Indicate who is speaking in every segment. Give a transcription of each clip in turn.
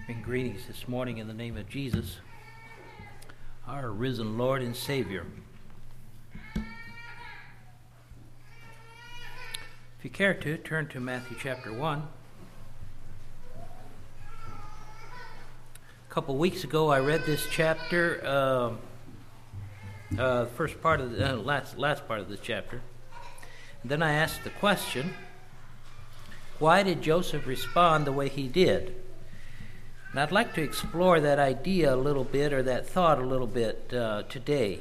Speaker 1: And greetings this morning in the name of Jesus, our risen Lord and Savior. If you care to, turn to Matthew chapter 1. A couple weeks ago I read this chapter, first part of the last part of this chapter. And then I asked the question, why did Joseph respond the way he did? And I'd like to explore that idea a little bit, or that thought a little bit today.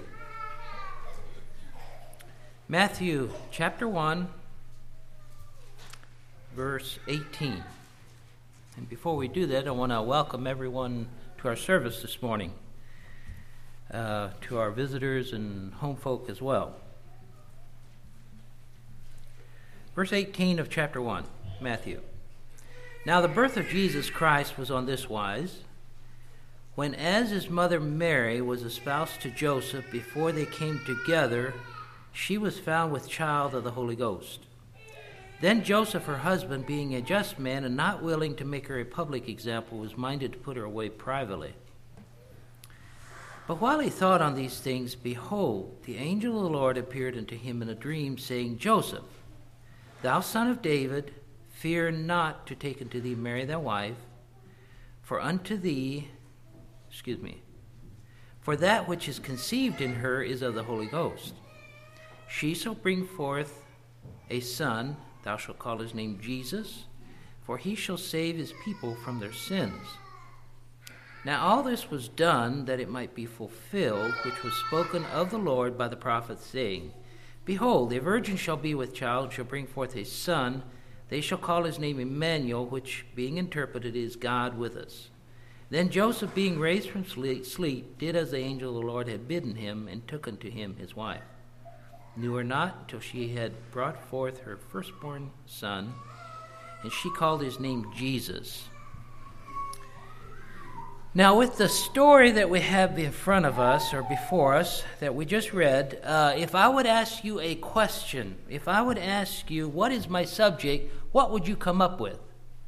Speaker 1: Matthew chapter 1, verse 18. And before we do that, I want to welcome everyone to our service this morning, to our visitors and home folk as well. Verse 18 of chapter 1, Matthew. Now the birth of Jesus Christ was on this wise, when as his mother Mary was espoused to Joseph, before they came together, she was found with child of the Holy Ghost. Then Joseph, her husband, being a just man and not willing to make her a public example, was minded to put her away privately. But while he thought on these things, behold, the angel of the Lord appeared unto him in a dream, saying, Joseph, thou son of David, fear not to take unto thee Mary thy wife, for that which is conceived in her is of the Holy Ghost. She shall bring forth a son, thou shalt call his name Jesus, for he shall save his people from their sins. Now all this was done that it might be fulfilled, which was spoken of the Lord by the prophet, saying, Behold, a virgin shall be with child, shall bring forth a son. They shall call his name Emmanuel, which being interpreted is God with us. Then Joseph, being raised from sleep, did as the angel of the Lord had bidden him, and took unto him his wife. Knew her not until she had brought forth her firstborn son, and she called his name Jesus. Now, with the story that we have in front of us, or before us, that we just read, if I would ask you a question, if I would ask you, what is my subject, what would you come up with?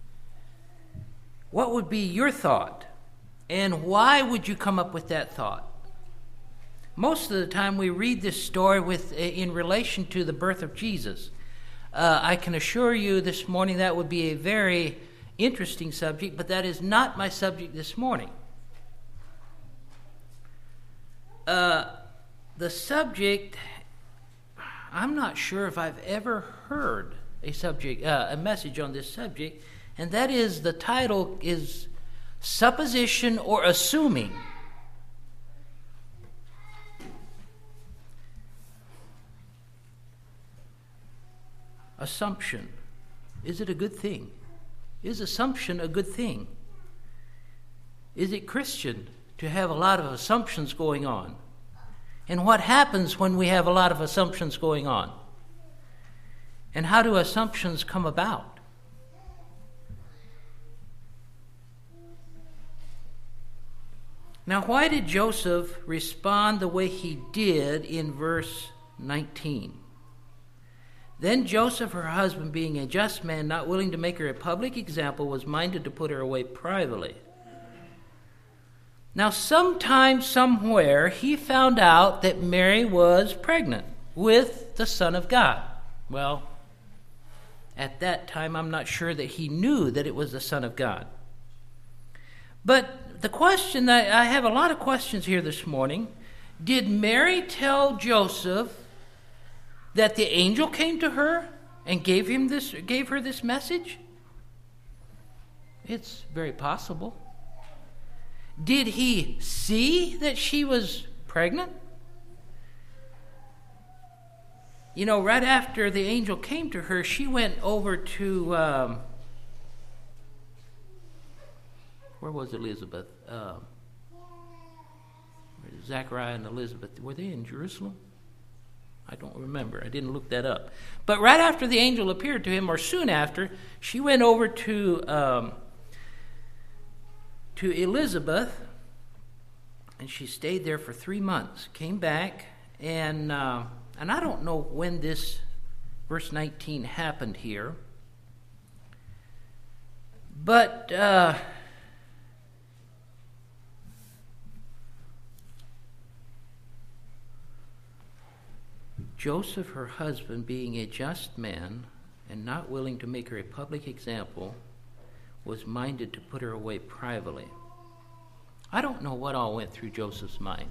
Speaker 1: What would be your thought? And why would you come up with that thought? Most of the time we read this story in relation to the birth of Jesus. I can assure you this morning that would be a very interesting subject, but that is not my subject this morning. The subject, I'm not sure if I've ever heard a message on this subject, and that is, the title is Supposition or Assuming. Assumption. Is it a good thing? Is assumption a good thing? Is it Christian to have a lot of assumptions going on? And what happens when we have a lot of assumptions going on? And how do assumptions come about? Now, why did Joseph respond the way he did in verse 19? Then Joseph, her husband, being a just man, not willing to make her a public example, was minded to put her away privately. Now, sometime, somewhere, he found out that Mary was pregnant with the Son of God. Well, at that time, I'm not sure that he knew that it was the Son of God. But the question, I have a lot of questions here this morning. Did Mary tell Joseph that the angel came to her and gave her this message? It's very possible. Did he see that she was pregnant? You know, right after the angel came to her, she went over to, where was Elizabeth? Zachariah and Elizabeth, were they in Jerusalem? I don't remember. I didn't look that up. But right after the angel appeared to him, or soon after, she went over to Elizabeth, and she stayed there for 3 months. Came back, and I don't know when this verse 19 happened here, but Joseph, her husband, being a just man and not willing to make her a public example, was minded to put her away privately. I don't know what all went through Joseph's mind.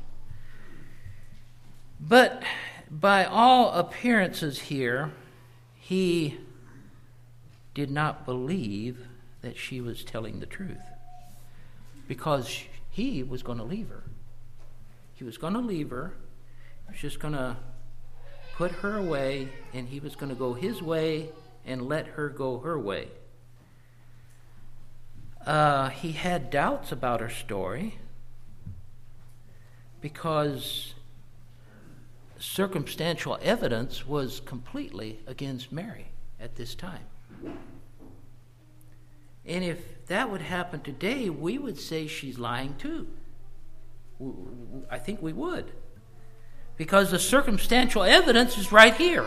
Speaker 1: But by all appearances here, he did not believe that she was telling the truth, because he was going to leave her. He was going to leave her. He was just going to put her away, and he was going to go his way and let her go her way. He had doubts about her story because circumstantial evidence was completely against Mary at this time. And if that would happen today, we would say she's lying too. I think we would. Because the circumstantial evidence is right here.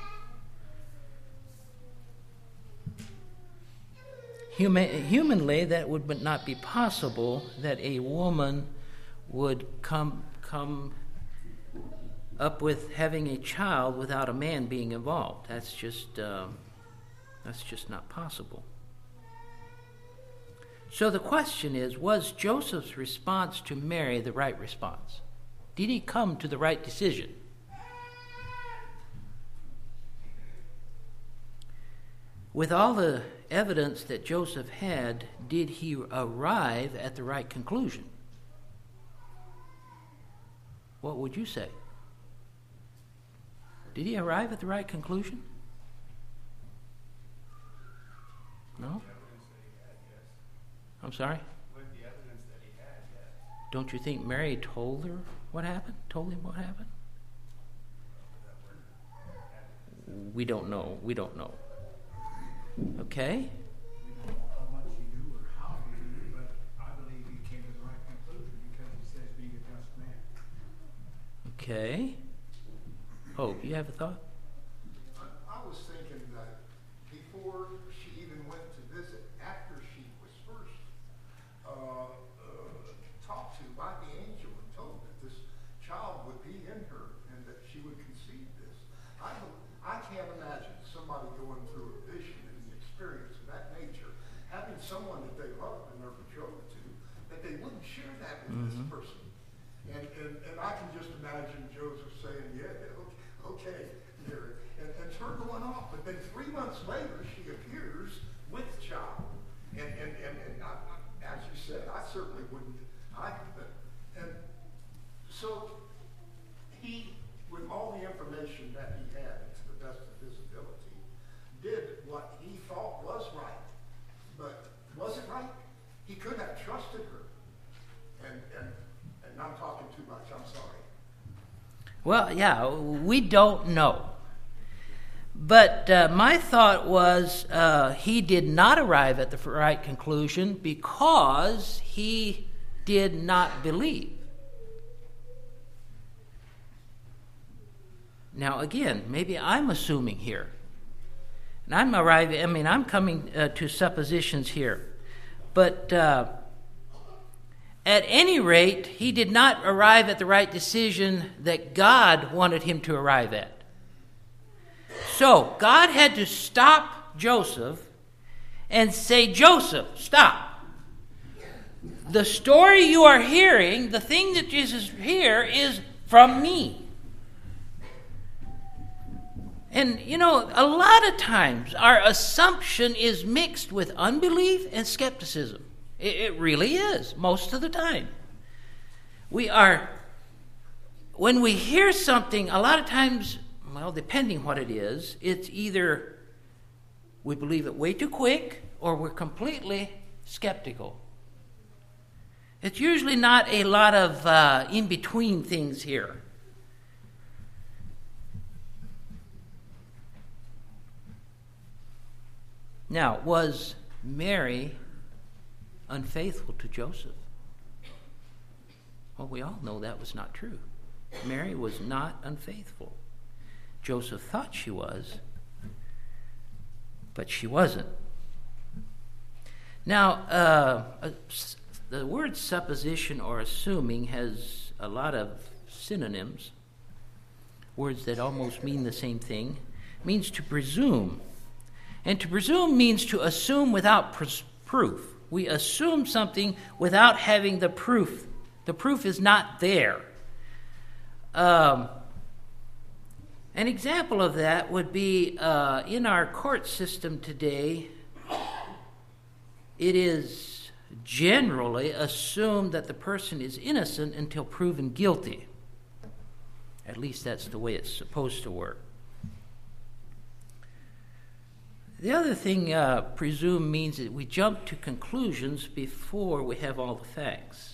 Speaker 1: Humanly, that would not be possible that a woman would come up with having a child without a man being involved. That's just not possible. So the question is, was Joseph's response to Mary the right response? Did he come to the right decision? With all the evidence that Joseph had, did he arrive at the right conclusion? What would you say? Did he arrive at the right conclusion? No? I'm sorry?
Speaker 2: With the evidence that he had, yes.
Speaker 1: Don't you think Mary told her what happened? Told him what happened? We don't know. Okay?
Speaker 2: We don't know how much he knew or how he knew, but I believe he came to the right conclusion because he says being a just man.
Speaker 1: Okay. Hope, you have a thought?
Speaker 3: I was thinking that before she even went to visit, after she was first talked to by the angel and told that this child would be in her and that she would conceive this, I can't imagine somebody going through a vision and an experience of that nature, having someone that they loved and are betrothed to, that they wouldn't share that with this person. And I can just imagine Joseph saying, yeah, okay, Mary, and her going off. But then 3 months later, she appears with child. And I, as you said, I certainly wouldn't. And so he, with all the information that he had, to the best of his ability, did what he thought was right. But was it right? He could have trusted her. And I'm talking too much. I'm sorry.
Speaker 1: Well, yeah, we don't know. But my thought was he did not arrive at the right conclusion because he did not believe. Now, again, maybe I'm assuming here. And I'm coming to suppositions here. But at any rate, he did not arrive at the right decision that God wanted him to arrive at. So, God had to stop Joseph and say, Joseph, stop. The story you are hearing, the thing that Jesus here is from me. And, a lot of times our assumption is mixed with unbelief and skepticism. It really is, most of the time. When we hear something, a lot of times, well, depending what it is, it's either we believe it way too quick or we're completely skeptical. It's usually not a lot of in-between things here. Now, was Mary unfaithful to Joseph? Well, we all know that was not true. Mary was not unfaithful. Joseph thought she was, but she wasn't. Now, the word supposition or assuming has a lot of synonyms. words that almost mean the same thing, means to presume. And to presume means to assume without proof. We assume something without having the proof. The proof is not there. An example of that would be in our court system today, it is generally assumed that the person is innocent until proven guilty. At least that's the way it's supposed to work. The other thing presume means that we jump to conclusions before we have all the facts.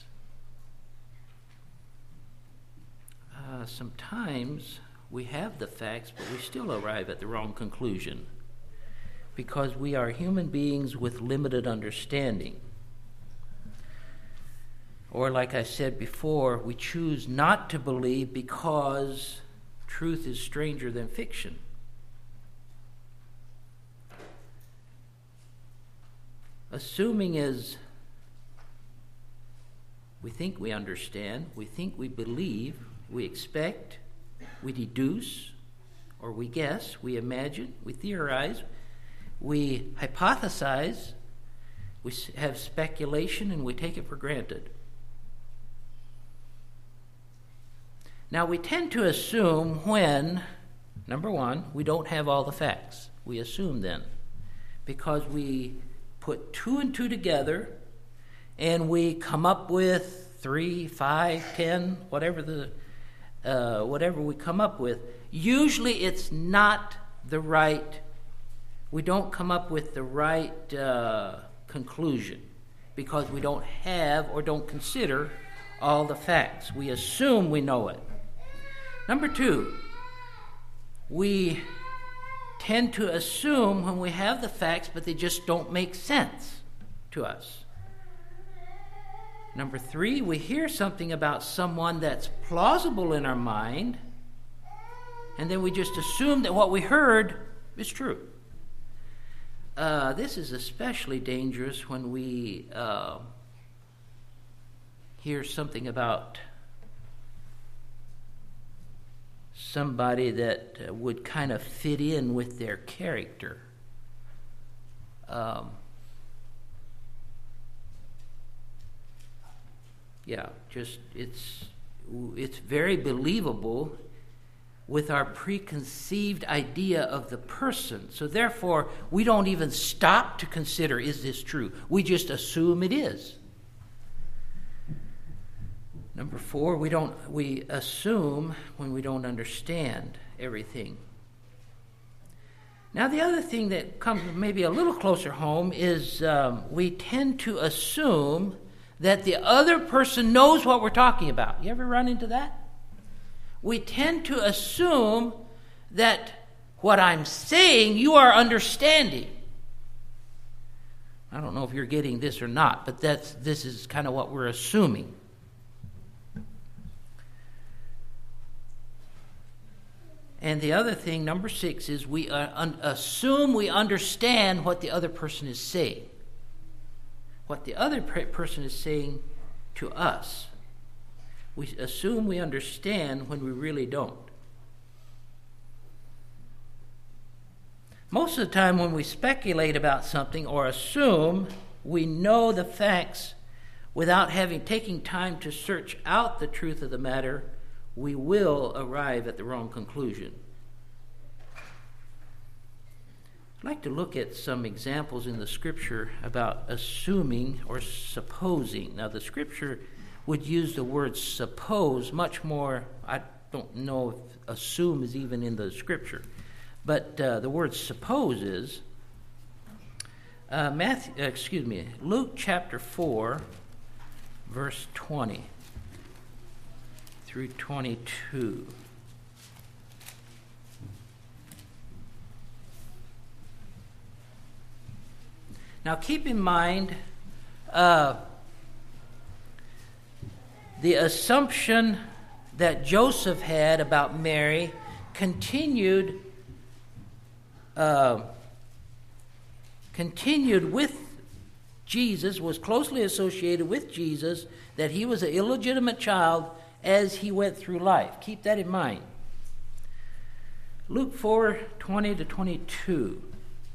Speaker 1: Sometimes we have the facts, but we still arrive at the wrong conclusion because we are human beings with limited understanding. Or like I said before, we choose not to believe because truth is stranger than fiction. Assuming is we think we understand, we think we believe, we expect, we deduce, or we guess, we imagine, we theorize, we hypothesize, we have speculation, and we take it for granted. Now, we tend to assume when, number one, we don't have all the facts. We assume then, because we put 2 and 2 together, and we come up with 3, 5, 10, whatever we come up with. Usually it's not the right, we don't come up with the right conclusion because we don't have or don't consider all the facts. We assume we know it. Number 2, we tend to assume when we have the facts, but they just don't make sense to us. Number 3, we hear something about someone that's plausible in our mind, and then we just assume that what we heard is true. This is especially dangerous when we hear something about somebody that would kind of fit in with their character. It's very believable with our preconceived idea of the person. So therefore, we don't even stop to consider, is this true? We just assume it is. Number 4, we assume when we don't understand everything. Now, the other thing that comes maybe a little closer home is we tend to assume that the other person knows what we're talking about. You ever run into that? We tend to assume that what I'm saying you are understanding. I don't know if you're getting this or not, but this is kind of what we're assuming. And the other thing, number 6, is we assume we understand what the other person is saying. What the other person is saying to us. We assume we understand when we really don't. Most of the time when we speculate about something or assume we know the facts without taking time to search out the truth of the matter, we will arrive at the wrong conclusion. I'd like to look at some examples in the Scripture about assuming or supposing. Now, the Scripture would use the word suppose much more. I don't know if assume is even in the Scripture, but the word suppose is Luke chapter 4, verse 20 through 22. Now keep in mind the assumption that Joseph had about Mary continued with Jesus, was closely associated with Jesus, that he was an illegitimate child as he went through life. Keep that in mind. Luke 4:20-22.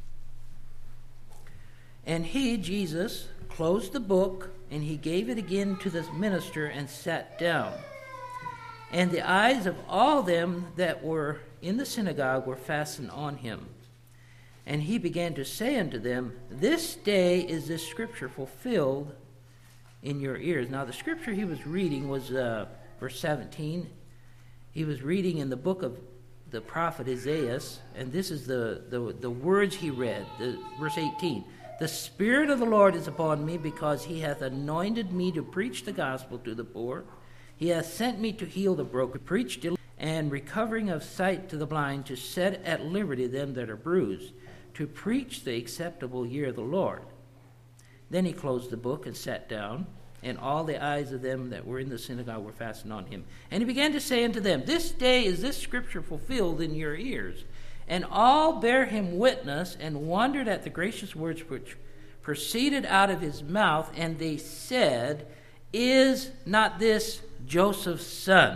Speaker 1: And he, Jesus, closed the book, and he gave it again to the minister and sat down. And the eyes of all them that were in the synagogue were fastened on him. And he began to say unto them, This day is this scripture fulfilled in your ears. Now the scripture he was reading was verse 17. He was reading in the book of the prophet Isaiah, and this is the words he read. Verse 18. The Spirit of the Lord is upon me, because he hath anointed me to preach the gospel to the poor. He hath sent me to heal the broken, preach and recovering of sight to the blind, to set at liberty them that are bruised, to preach the acceptable year of the Lord. Then he closed the book and sat down, and all the eyes of them that were in the synagogue were fastened on him. And he began to say unto them, This day is this scripture fulfilled in your ears. And all bare him witness, and wondered at the gracious words which proceeded out of his mouth. And they said, Is not this Joseph's son?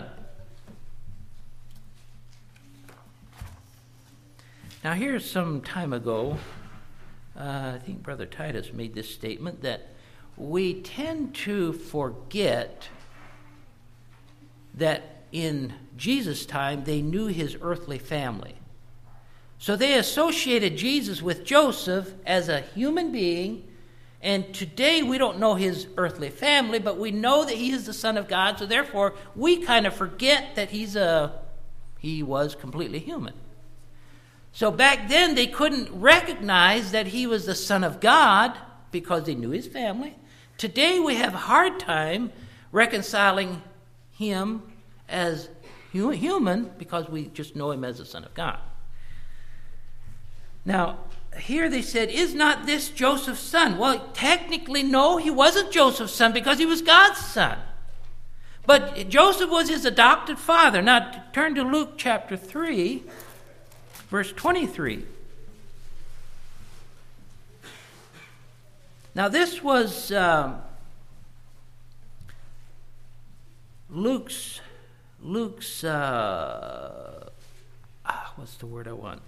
Speaker 1: Now here some time ago, I think Brother Titus made this statement, that we tend to forget that in Jesus' time they knew his earthly family. So they associated Jesus with Joseph as a human being, and today we don't know his earthly family, but we know that he is the Son of God, so therefore we kind of forget that he was completely human. So back then they couldn't recognize that he was the Son of God because they knew his family. Today we have a hard time reconciling him as human because we just know him as the Son of God. Now, here they said, Is not this Joseph's son? Well, technically, no, he wasn't Joseph's son because he was God's son. But Joseph was his adopted father. Now, turn to Luke chapter 3, verse 23. Now, this was Luke's what's the word I want?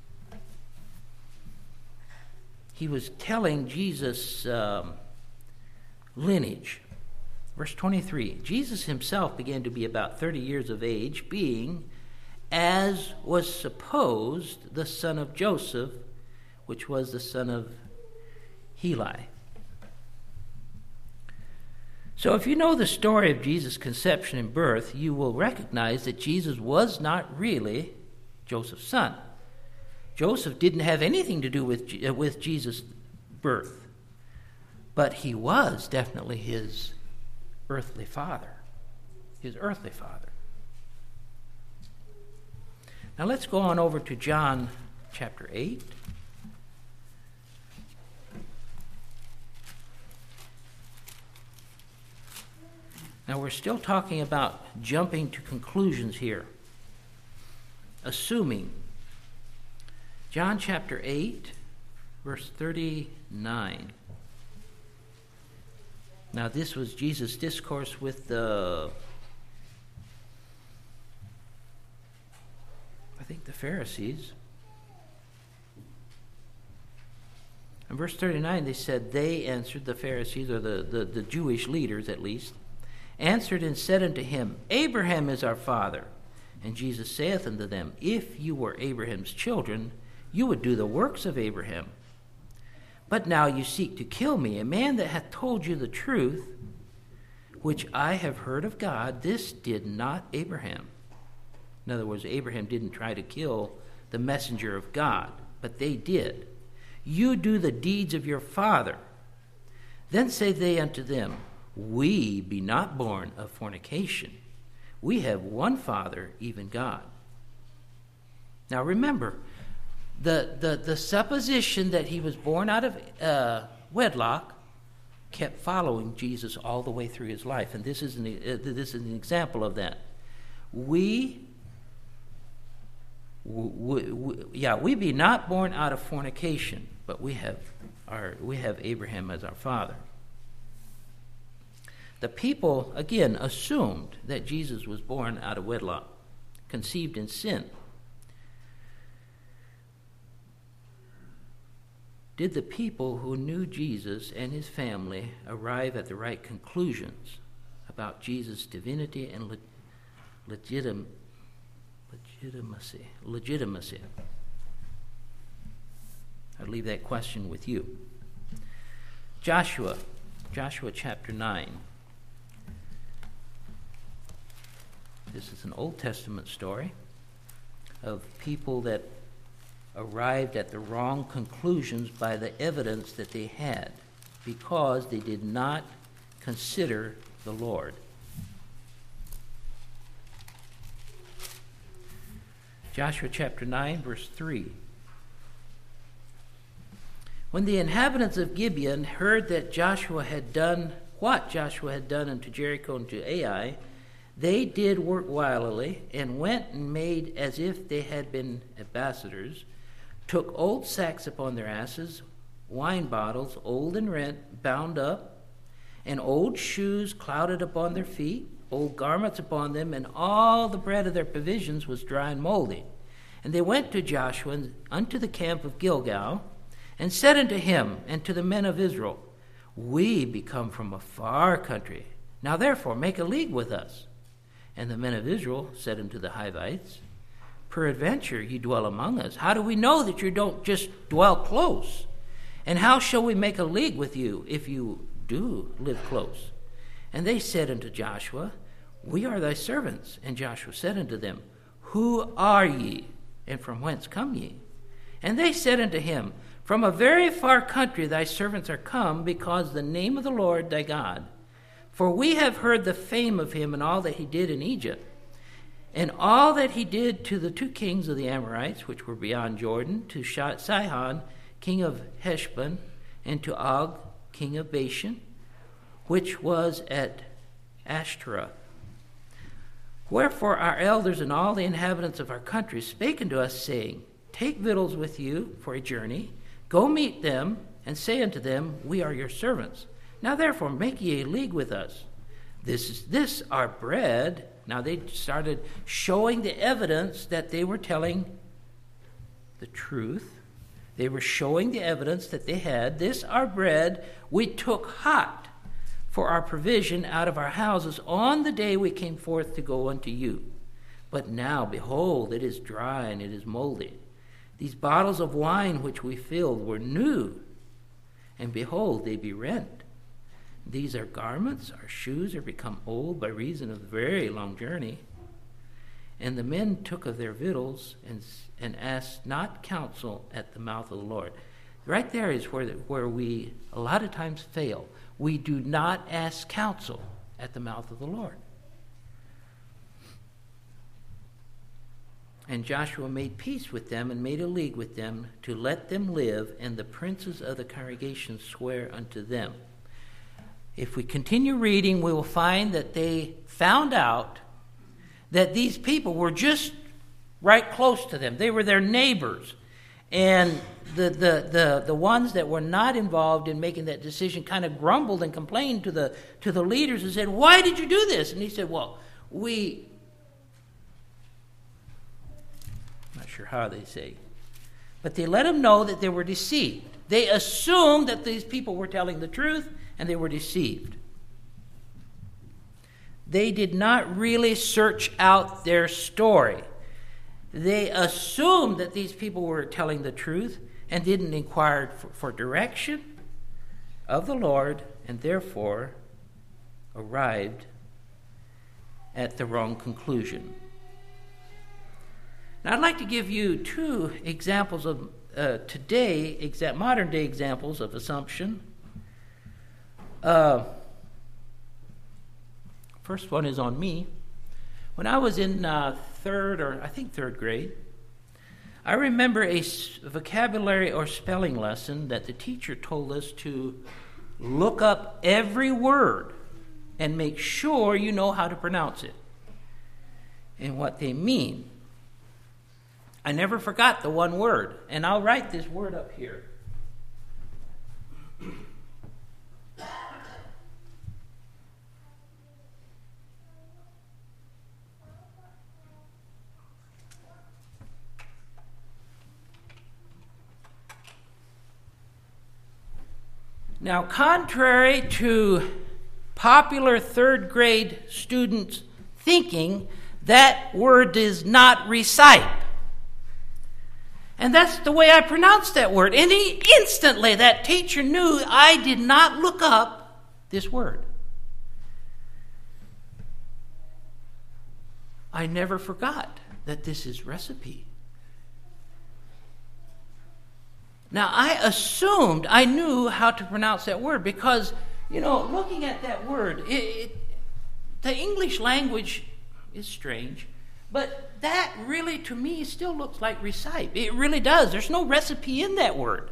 Speaker 1: He was telling Jesus' lineage. Verse 23, Jesus himself began to be about 30 years of age, being, as was supposed, the son of Joseph, which was the son of Heli. So if you know the story of Jesus' conception and birth, you will recognize that Jesus was not really Joseph's son. Joseph didn't have anything to do with Jesus' birth, but he was definitely his earthly father. His earthly father. Now let's go on over to John chapter 8. Now we're still talking about jumping to conclusions here. Assuming. John chapter 8, verse 39. Now this was Jesus' discourse with the Pharisees. In verse 39 they said, they answered, the Pharisees, or the Jewish leaders at least, answered and said unto him, Abraham is our father. And Jesus saith unto them, If you were Abraham's children, you would do the works of Abraham. But now you seek to kill me, a man that hath told you the truth, which I have heard of God. This did not Abraham. In other words, Abraham didn't try to kill the messenger of God, but they did. You do the deeds of your father. Then say they unto them, We be not born of fornication. We have one Father, even God. Now remember, the supposition that he was born out of wedlock kept following Jesus all the way through his life, and this is an example of that. We be not born out of fornication, but we have Abraham as our father. The people, again, assumed that Jesus was born out of wedlock, conceived in sin. did the people who knew Jesus and his family arrive at the right conclusions about Jesus' divinity and legitimacy? I'll leave that question with you. Joshua chapter 9. This is an Old Testament story of people that arrived at the wrong conclusions by the evidence that they had because they did not consider the Lord. Joshua chapter 9, verse 3. When the inhabitants of Gibeon heard that Joshua had done what Joshua had done unto Jericho and to Ai, they did work wilily, and went and made as if they had been ambassadors, took old sacks upon their asses, wine bottles, old and rent, bound up, and old shoes clouded upon their feet, old garments upon them, and all the bread of their provisions was dry and moldy. And they went to Joshua unto the camp of Gilgal, and said unto him and to the men of Israel, We be come from a far country. Now therefore make a league with us. And the men of Israel said unto the Hivites, Peradventure ye dwell among us. How do we know that you don't just dwell close? And how shall we make a league with you if you do live close? And they said unto Joshua, We are thy servants. And Joshua said unto them, Who are ye, and from whence come ye? And they said unto him, From a very far country thy servants are come, because the name of the Lord thy God. For we have heard the fame of him and all that he did in Egypt, and all that he did to the two kings of the Amorites, which were beyond Jordan, to Sihon, king of Heshbon, and to Og, king of Bashan, which was at Ashtaroth. Wherefore our elders and all the inhabitants of our country spake unto us, saying, Take victuals with you for a journey, go meet them, and say unto them, We are your servants. Now therefore make ye a league with us. This our bread. Now they started showing the evidence that they were telling the truth. They were showing the evidence that they had. This our bread we took hot for our provision out of our houses on the day we came forth to go unto you. But now, behold, it is dry and it is moldy. These bottles of wine which we filled were new, and behold, they be rent. These are garments, our shoes are become old by reason of the very long journey. And the men took of their victuals and asked not counsel at the mouth of the Lord. Right there is where we a lot of times fail. We do not ask counsel at the mouth of the Lord. And Joshua made peace with them and made a league with them to let them live, and the princes of the congregation swear unto them. If we continue reading, we will find that they found out that these people were just right close to them. They were their neighbors. And the ones that were not involved in making that decision kind of grumbled and complained to the leaders and said, Why did you do this? And he said, Well, I'm not sure how they say, but they let him know that they were deceived. They assumed that these people were telling the truth, and they were deceived. They did not really search out their story. They assumed that these people were telling the truth and didn't inquire for direction of the Lord, and therefore arrived at the wrong conclusion. Now, I'd like to give you two examples of modern day examples of assumption. First one is on me. When I was in third grade, I remember a vocabulary or spelling lesson that the teacher told us to look up every word and make sure you know how to pronounce it and what they mean. I never forgot the one word, and I'll write this word up here. Now, contrary to popular third grade students thinking, that word is not recipe. And that's the way I pronounced that word. And instantly that teacher knew I did not look up this word. I never forgot that this is recipe. Now, I assumed I knew how to pronounce that word because, looking at that word, the English language is strange, but that really, to me, still looks like recipe. It really does. There's no recipe in that word.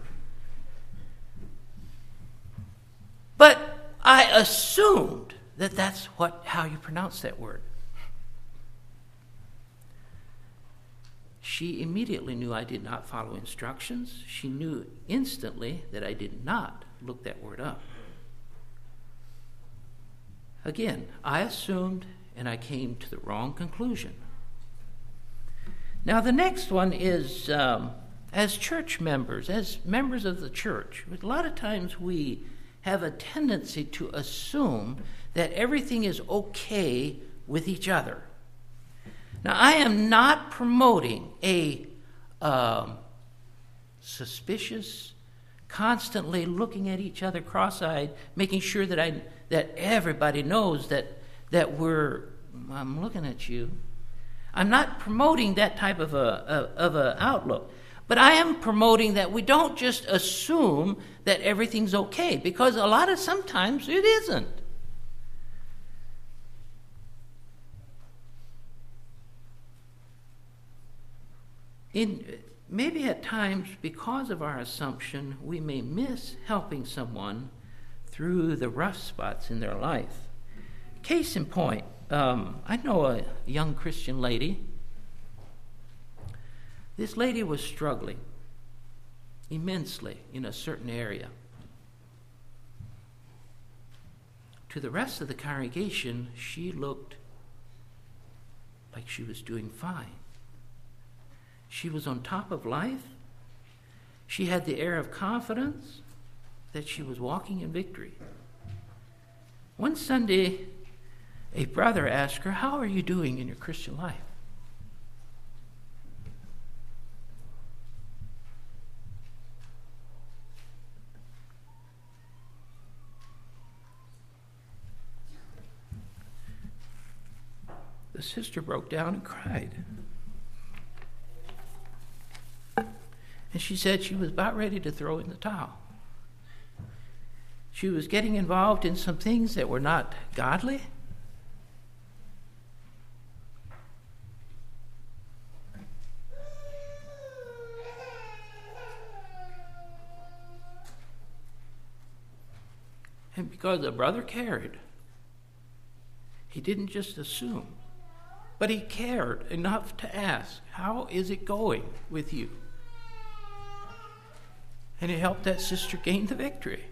Speaker 1: But I assumed that that's how you pronounce that word. She immediately knew I did not follow instructions. She knew instantly that I did not look that word up. Again, I assumed and I came to the wrong conclusion. Now the next one is, as church members, as members of the church, a lot of times we have a tendency to assume that everything is okay with each other. Now, I am not promoting a suspicious, constantly looking at each other cross-eyed, making sure that everybody knows that I'm looking at you. I'm not promoting that type of a outlook, but I am promoting that we don't just assume that everything's okay, because sometimes it isn't. Maybe at times, because of our assumption, we may miss helping someone through the rough spots in their life. Case in point, I know a young Christian lady. This lady was struggling immensely in a certain area. To the rest of the congregation, she looked like she was doing fine. She was on top of life. She had the air of confidence that she was walking in victory. One Sunday, a brother asked her, "How are you doing in your Christian life?" The sister broke down and cried. And she said she was about ready to throw in the towel. She was getting involved in some things that were not godly. And because the brother cared, he didn't just assume, but he cared enough to ask, "How is it going with you?" And it helped that sister gain the victory.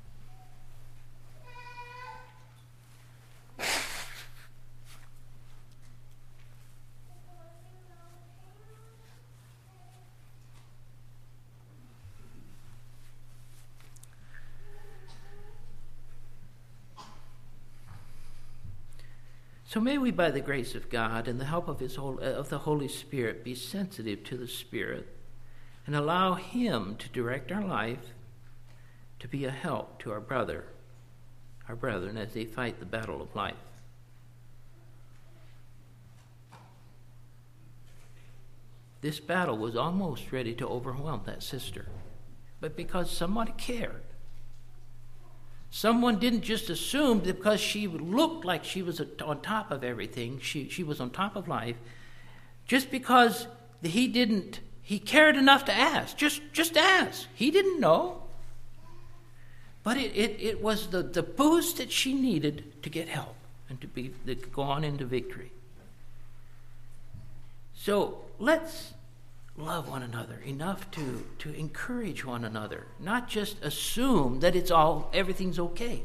Speaker 1: So may we, by the grace of God and the help of the Holy Spirit, be sensitive to the Spirit and allow Him to direct our life to be a help to our brethren as they fight the battle of life. This battle was almost ready to overwhelm that sister, but because someone cared, someone didn't just assume that because she looked like she was on top of everything, she was on top of life, just because he cared enough to ask. Just ask. He didn't know. But it was the boost that she needed to get help and to go on into victory. So let's love one another enough to encourage one another, not just assume that everything's okay.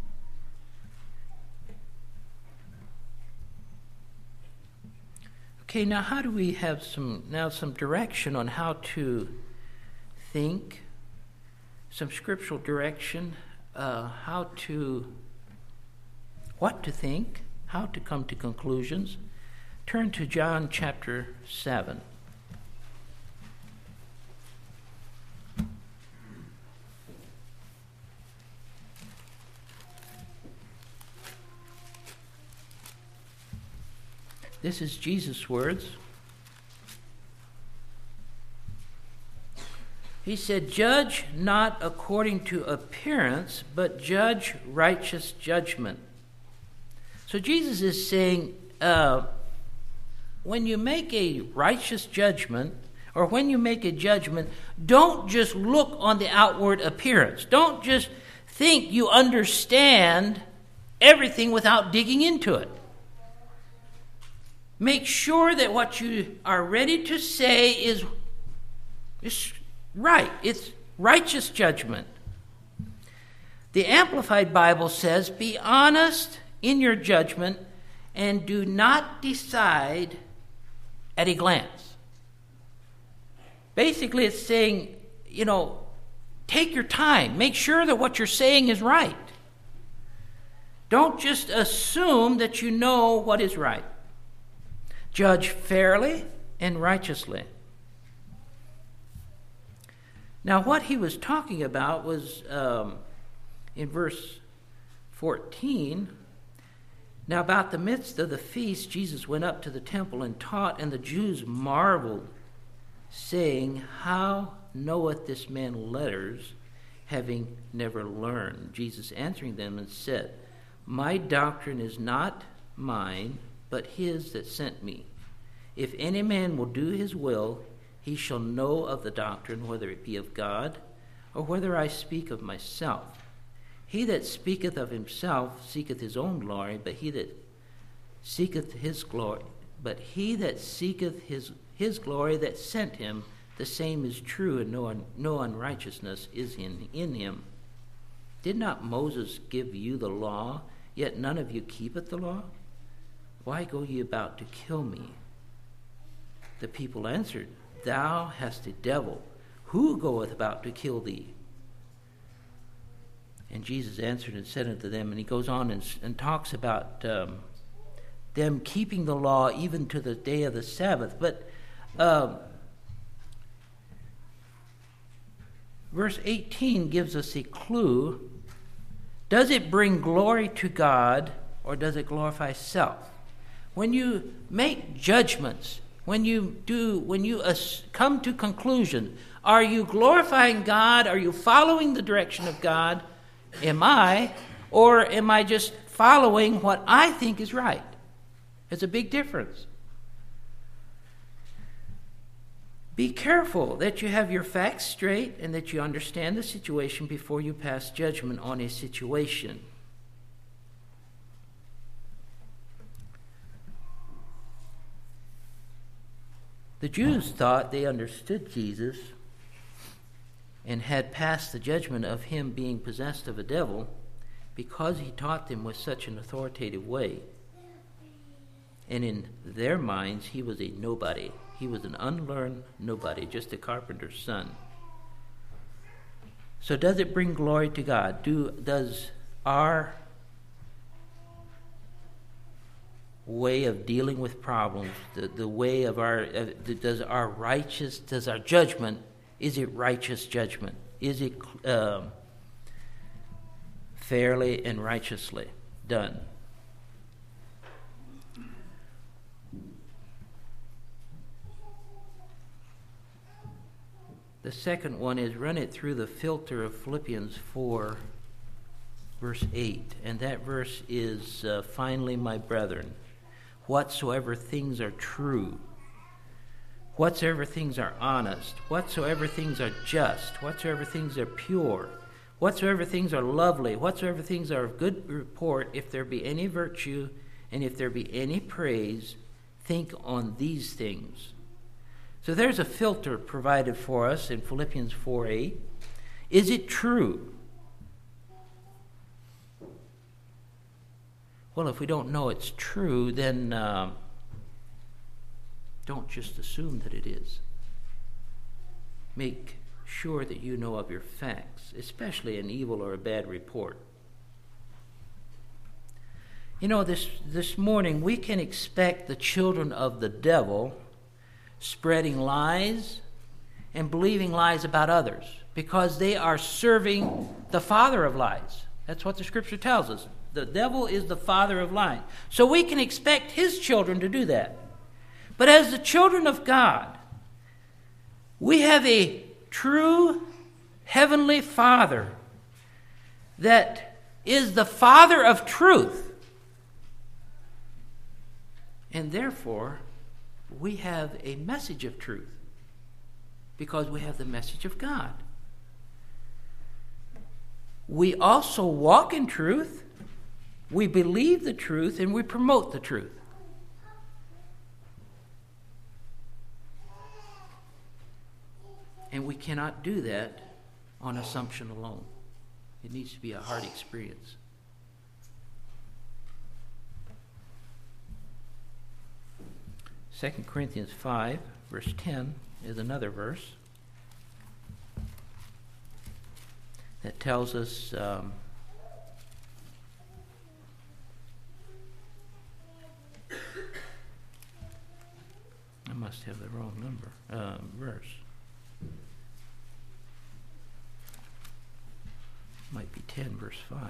Speaker 1: Okay, now how do we have some direction on how to think, some scriptural direction what to think, how to come to conclusions, turn to John chapter 7. This is Jesus' words. He said, "Judge not according to appearance, but judge righteous judgment." So Jesus is saying, when you make a righteous judgment, or when you make a judgment, don't just look on the outward appearance. Don't just think you understand everything without digging into it. Make sure that what you are ready to say is right. It's righteous judgment. The Amplified Bible says, "Be honest in your judgment and do not decide at a glance." Basically, it's saying, take your time. Make sure that what you're saying is right. Don't just assume that you know what is right. Judge fairly and righteously. Now, what he was talking about was in verse 14. Now, about the midst of the feast, Jesus went up to the temple and taught, and the Jews marveled, saying, "How knoweth this man letters, having never learned?" Jesus answering them and said, "My doctrine is not mine, but his that sent me. If any man will do his will, he shall know of the doctrine, whether it be of God, or whether I speak of myself. He that speaketh of himself seeketh his own glory, but he that seeketh his glory that sent him, the same is true, and no unrighteousness is in him. Did not Moses give you the law, yet none of you keepeth the law? Why go ye about to kill me?" The people answered, "Thou hast a devil. Who goeth about to kill thee?" And Jesus answered and said unto them, and he goes on and talks about them keeping the law even to the day of the Sabbath. But verse 18 gives us a clue. Does it bring glory to God, or does it glorify self? When you make judgments, when you come to conclusion, are you glorifying God? Are you following the direction of God? Or am I just following what I think is right? It's a big difference. Be careful that you have your facts straight and that you understand the situation before you pass judgment on a situation. The Jews thought they understood Jesus and had passed the judgment of him being possessed of a devil because he taught them with such an authoritative way. And in their minds, he was a nobody. He was an unlearned nobody, just a carpenter's son. So does it bring glory to God? Does our way of dealing with problems, the way of does our judgment, is it righteous judgment? Is it fairly and righteously done? The second one is run it through the filter of Philippians 4, verse 8. And that verse is, "Finally, my brethren, whatsoever things are true, whatsoever things are honest, whatsoever things are just, whatsoever things are pure, whatsoever things are lovely, whatsoever things are of good report, if there be any virtue, and if there be any praise, think on these things." So there's a filter provided for us in Philippians 4:8. Is it true? Well, if we don't know it's true, then don't just assume that it is. Make sure that you know of your facts, especially an evil or a bad report. You know, this morning we can expect the children of the devil spreading lies and believing lies about others because they are serving the father of lies. That's what the scripture tells us. The devil is the father of lies. So we can expect his children to do that. But as the children of God, we have a true heavenly Father that is the Father of truth. And therefore, we have a message of truth because we have the message of God. We also walk in truth, we believe the truth, and we promote the truth. And we cannot do that on assumption alone. It needs to be a hard experience. Second Corinthians 5, verse 10 is another verse that tells us I must have the wrong verse. Might be 10, verse 5.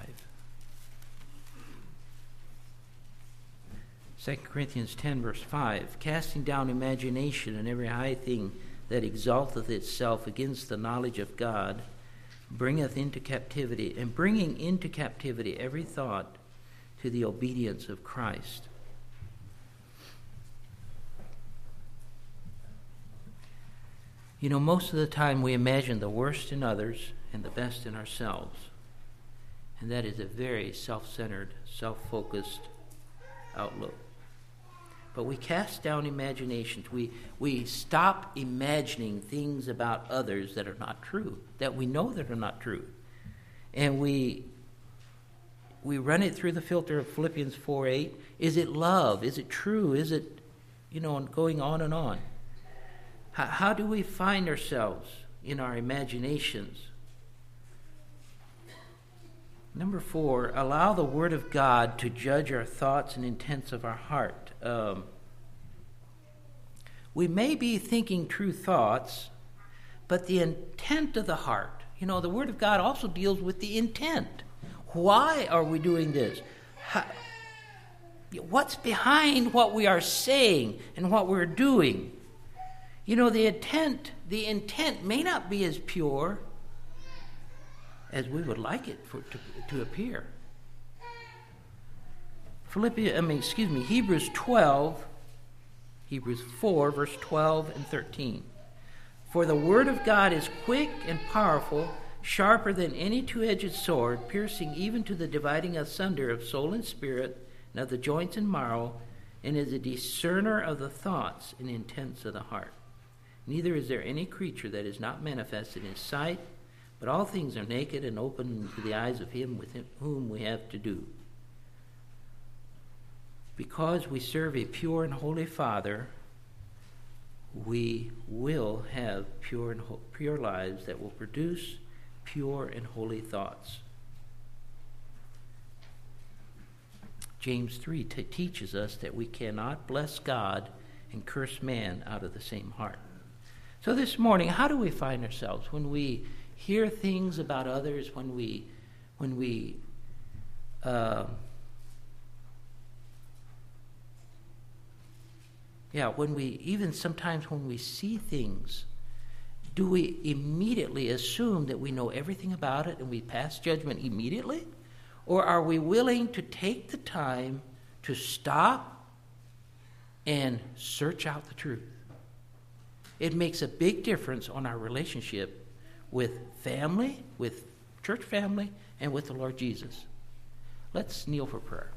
Speaker 1: 2 Corinthians 10, verse 5. Casting down imagination and every high thing that exalteth itself against the knowledge of God, bringing into captivity every thought to the obedience of Christ. You know, most of the time we imagine the worst in others and the best in ourselves. And that is a very self-centered, self-focused outlook. But we cast down imaginations. We stop imagining things about others that are not true, that we know that are not true. And we run it through the filter of Philippians 4:8. Is it love? Is it true? Is it, going on and on? How do we find ourselves in our imaginations? Number 4, allow the Word of God to judge our thoughts and intents of our heart. We may be thinking true thoughts, but the intent of the heart, the Word of God also deals with the intent. Why are we doing this? What's behind what we are saying and what we're doing? The intent may not be as pure as we would like it to appear. Hebrews 4, verse 12 and 13. For the word of God is quick and powerful, sharper than any two-edged sword, piercing even to the dividing asunder of soul and spirit, and of the joints and marrow, and is a discerner of the thoughts and intents of the heart. Neither is there any creature that is not manifest in his sight, but all things are naked and open to the eyes of him with whom we have to do. Because we serve a pure and holy Father, we will have pure lives that will produce pure and holy thoughts. James 3 teaches us that we cannot bless God and curse man out of the same heart. So this morning, how do we find ourselves when we hear things about others, when we even sometimes when we see things, do we immediately assume that we know everything about it and we pass judgment immediately? Or are we willing to take the time to stop and search out the truth? It makes a big difference on our relationship with family, with church family, and with the Lord Jesus. Let's kneel for prayer.